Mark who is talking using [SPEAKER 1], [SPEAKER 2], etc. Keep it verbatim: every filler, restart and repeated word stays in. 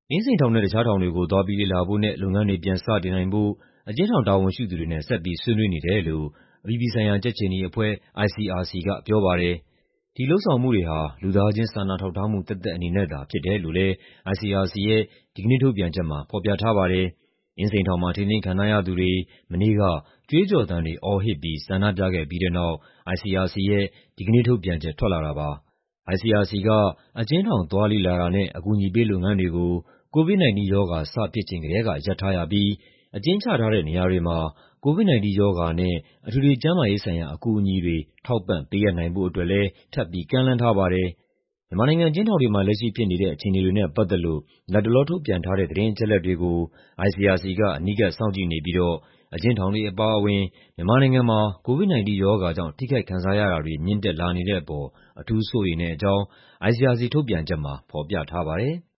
[SPEAKER 1] အင်းစိန်ထောင်နဲ့ တခြားထောင်တွေကို သွားပြီးလေ့လာဖို့နဲ့ လုပ်ငန်းတွေ ပြန်စတင်နိုင်ဖို့ အကျဉ်းထောင်တာဝန်ရှိသူတွေနဲ့ ဆက်ပြီး ဆွေးနွေးနေတယ်လို့ အပြည်ပြည်ဆိုင်ရာ ကြက်ခြေနီအဖွဲ့ (I C R C) ကပြောပါတယ်။ ဒီလုပ်ဆောင်မှုတွေဟာ လူသားချင်း စာနာထောက်ထားမှုသက်သက်အနေနဲ့သာ ဖြစ်တယ်လို့လည်း I C R C ရဲ့ ဒီကနေ့ထုတ်ပြန်ချက်မှာ ဖော်ပြထားပါတယ်။ အင်းစိန်ထောင်မှာ ထိန်းသိမ်းခံထားရသူတွေ မနေ့က ကြွေးကျော်သံတွေ အော်ဟစ်ပြီး ဆန္ဒပြခဲ့ပြီးတဲ့နောက် I C R C ရဲ့ ဒီကနေ့ထုတ်ပြန်ချက် ထွက်လာတာပါ။ I C R C က အကျဉ်းထောင် သွားလေ့လာတာနဲ့ အကူအညီပေးလုပ်ငန်းတွေကို ကိုဗစ်-၁၉ ရောဂါ စဖြစ်ချိန်ကတည်းက ရပ်ထားရပြီး အကျဉ်းချထားတဲ့နေရာတွေမှာ ကိုဗစ်-၁၉ ရောဂါနဲ့ အထွေထွေကျန်းမာရေးဆိုင်ရာ အကူအညီတွေ ထောက်ပံ့ပေးအပ်နိုင်ဖို့အတွက်လည်း ထပ်ပြီး ကမ်းလှမ်းထားပါတယ်။ မြန်မာနိုင်ငံ အကျဉ်းထောင်တွေမှာ လက်ရှိဖြစ်နေတဲ့ အခြေအနေတွေနဲ့ပတ်သက်လို့ လတ်တလောထုတ်ပြန်ထားတဲ့ သတင်းအချက်အလက်တွေကို I C R C က အနီးကပ်စောင့်ကြည့်နေပြီးတော့ အကျဉ်းထောင်တွေအပါအဝင် မြန်မာနိုင်ငံမှာ ကိုဗစ်-၁၉ ရောဂါကြောင့် ထိခိုက်ခံစားရတာတွေ မြင့်တက်လာနေတဲ့အပေါ် အထူးစိုးရိမ်တဲ့အကြောင်း I C R C ထုတ်ပြန်ချက်မှာ ဖော်ပြထားပါတယ်။